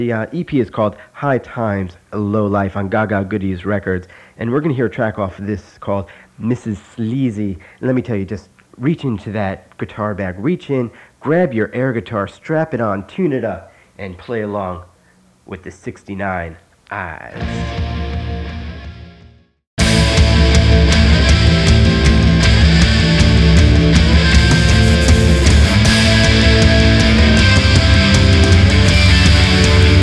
The EP is called High Times, Low Life on Gaga Goodies Records, and we're going to hear a track off of this called Mrs. Sleazy. And let me tell you, just reach into that guitar bag, reach in, grab your air guitar, strap it on, tune it up, and play along with the 69 Eyes.